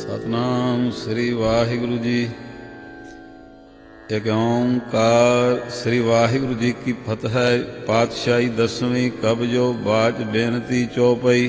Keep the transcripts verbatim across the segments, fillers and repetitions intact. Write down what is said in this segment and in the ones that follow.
ਸਤਿਨਾਮ ਸ੍ਰੀ ਵਾਹਿਗੁਰੂ ਜੀ। ਇੱਕ ਓਂਕਾਰ। ਸ੍ਰੀ ਵਾਹਿਗੁਰੂ ਜੀ ਕੀ ਫਤਿਹ। ਪਾਤਸ਼ਾਹੀ ਦਸਵੀਂ ਕਬਜੋ ਬਾਚ ਬੇਨਤੀ ਚੌਪਈ।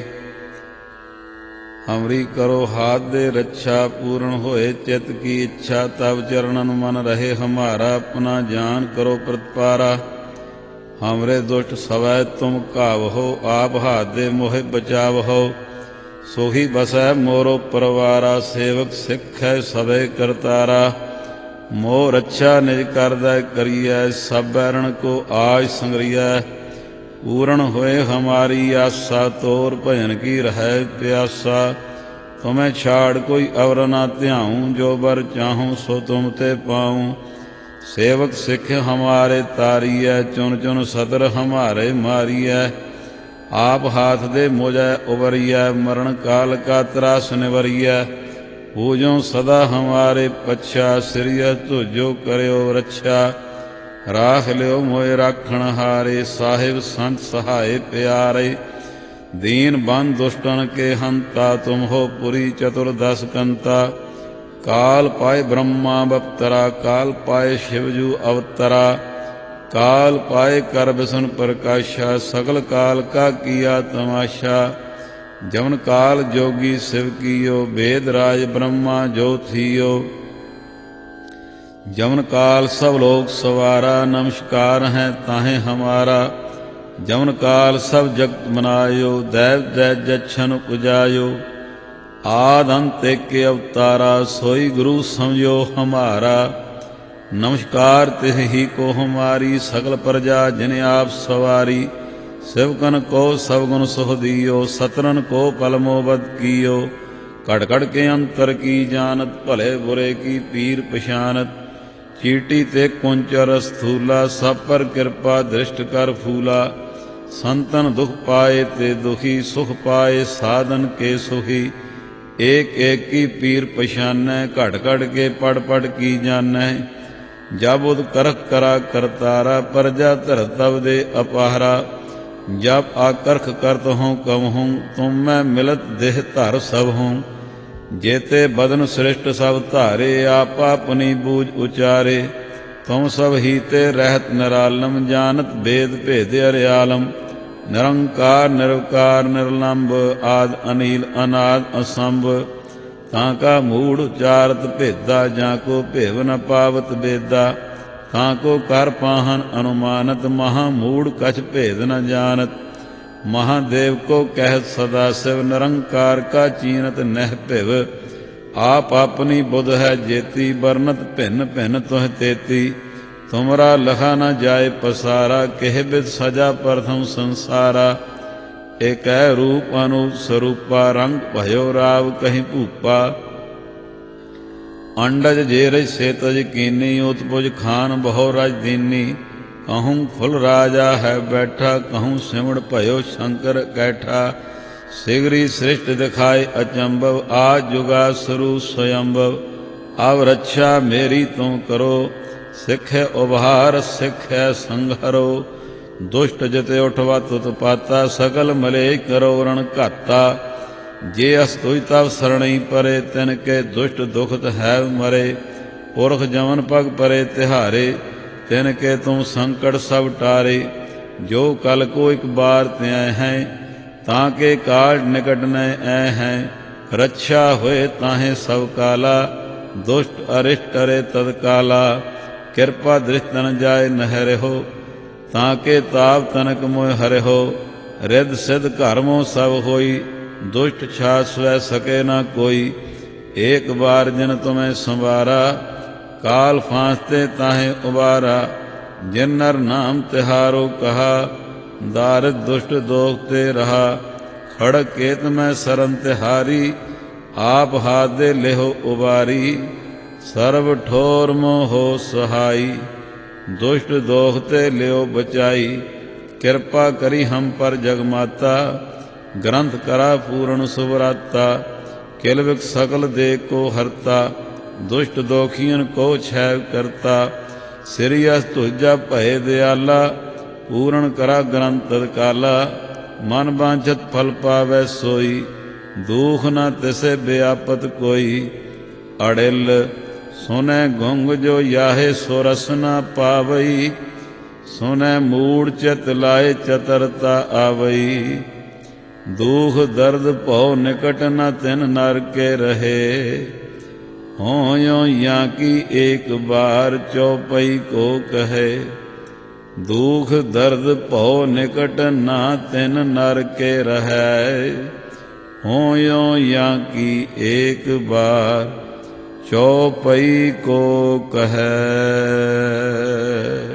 ਹਮਰੀ ਕਰੋ ਹਾਥ ਦੇ ਰੱਛਾ, ਪੂਰਨ ਹੋਏ ਚਿਤ ਕੀ ਇੱਛਾ। ਤਬ ਚरणन मन रहे हमारा, अपना जान करो प्रतिपारा। हमरे दुष्ट सवै तुम घावहो, आप हाथ दे मोहे बचावहो। सोही बसै मोरो परवारा, सेवक सिख है सभे करतारा। मोह रक्षा निज करदै करियै, सब बैरण को आज संगरियै। पूर्ण होए हमारी आसा, तोर भजन की रहै प्यासा। तुम्हें छाड़ कोई अवर ना ध्याऊँ, जो बर चाहूँ सो तुम ते पाऊँ। सेवक सिख हमारे तारियै, चुन चुन सतर हमारे मारियै। आप हाथ दे मोजै उबरियै, मरण काल का त्रास निवरियै। पूजो सदा हमारे पच्छा, सिरिय तुझो करयो रक्षा। राख लियो मोए राखण हारे, साहिब संत सहाय प्यारे। दीन बन दुष्टन के हंता, तुम हो पुरी चतुर्दश कंता। काल पाए ब्रह्मा बप्तरा, काल पाए शिवजू अवतरा। काल पाए कर बिसन प्रकाशा, सकल काल का किया तमाशा। जमन काल जोगी शिव कियो, वेद राज ब्रह्मा जो थियो। जमन काल सब लोग सवारा, नमस्कार है ताहे हमारा। जमन काल सब जगत मनायो, दैव दैज जच्छन पुजायो। आद अंत एक के अवतारा, सोई गुरु समझो हमारा। नमस्कार तिह ही को हमारी, सकल प्रजा जिन आप सवारी। शिवकन को सब गुण सुख दियो, सतरन को पलमो बद कियो। कड़ कड़ के अंतर की जानत, भले बुरे की पीर पशानत। चीटी ते कुंचर स्थूला, सब पर कृपा दृष्ट कर फूला। संतन दुख पाए ते दुखी, सुख पाए साधन के सुखी। एक एक की पीर पशानै, घट घट के पढ़ पढ़ की जानै। जब उद करख करा करतारा, प्रजा धर तब दे अपारा। जब आकर्ख करत हों कम हूँ, तुम मैं मिलत देह धर सब हूँ। जेते बदन श्रेष्ठ सब धारे, आप अपनी बूझ उचारे। तुम सब हीते रहत निरालम, जानत भेद भेद अर्यालम। निरंकार निरवकार निर्लंब, आद अनिल अनाद असंभ। ताका मूढ़ उचारत भेदा, जाको भेव न पावत बेदा। ताको कर पाहन अनुमानत, महामूढ़ कछ भेद न जानत। महादेव को कहत सदा शिव, निरंकार का चीनत नह भिव। आप अपनी बुध है जेती, बरनत भिन्न भिन्न तुह तेती। तुमरा लखा न जाए पसारा, केह बिद सजा प्रथम संसारा। एक रूप अनूप स्वरूपा, रंग भयो राव कहीं भूपा। अंडज जेरज सेतज कीनी, उत्पुज खान बहु रज दीनी। कहूँ फुल राजा है बैठा, कहूँ सिमड़ भयो शंकर कैठा। सिगरी सृष्टि दिखाए अचंभव, आज जुगा सुरु स्वयंभव। अब रक्षा मेरी तुम करो, सिख उभार सिख संघरो। दुष्ट जिते उठवा तुत पाता, सकल मले करो रण घाता। जे अस्तुज तब सरणी परे, तिनके दुष्ट दुखत है मरे। पुरख जमन पग परे तिहारे, तिनके तुम संकट सब टारे। जो कल को एक बार त्याय हैं, ताके काल निकट न ऐ हैं। रक्षा होए ताहे सब काला, दुष्ट अरिष्ट टरे तत्काला। कृपा दृष्ट तन जाय नहरे हो, ताके ताप तनक मोह हरे हो। रिद सिद्ध घरमो सब होई, दुष्ट छाछ स्वै सके ना कोई। एक बार जिन तुम्हें संवारा, काल फांसते ताहे उबारा। जिन नर नाम तिहारो कहा, दारिद दुष्ट दोखते रहा। खड़ग केत में सरन तिहारी, आप हाथ दे लेहो उबारी। सर्व ठोर मोहो सहाई, दुष्ट दोखते लियो बचाई। कृपा करी हम पर जगमाता, ग्रंथ करा पूर्ण सुभराता। किलविक सकल दे को हरता, दुष्ट दोखियन को छैव करता। सिरियस तुझा भय दयाला, पूर्ण करा ग्रंथ तत्काला। मन बांछत फल पावै सोई, ਦੂਖ ਨ ਤਿਸੈ ਬਿਆਪਤ ਕੋਈ, ਅੜਿਲ ਸੁਨੈ ਗੁੰਗ ਜੋ ਯਾਹੇ ਸੋ ਰਸ ਨ ਪਾਵਈ, ਸੁਨੈ ਮੂੜ ਚਿਤ ਲਾਏ ਚਤਰਤਾ ਆਵਈ। ਦੂਖ ਦਰਦ ਭਉ ਨਿਕਟ ਨ ਤਿਨ ਨਰ ਕੇ ਰਹੇ, ਹੋਇਓ ਜਾਂ ਕੀ ਏਕ ਬਾਰ ਚੌਪਈ ਕੋ ਕਹੇ। ਦੂਖ ਦਰਦ ਭਉ ਨਿਕਟ ਨਾ ਤਿਨ ਨਰ ਕੇ ਰਹੈ, ਹੋਇਓ ਜਾਂ ਕੀ ਏਕ ਬਾਰ ਚੌਪਈ ਕੋ ਕਹੈ।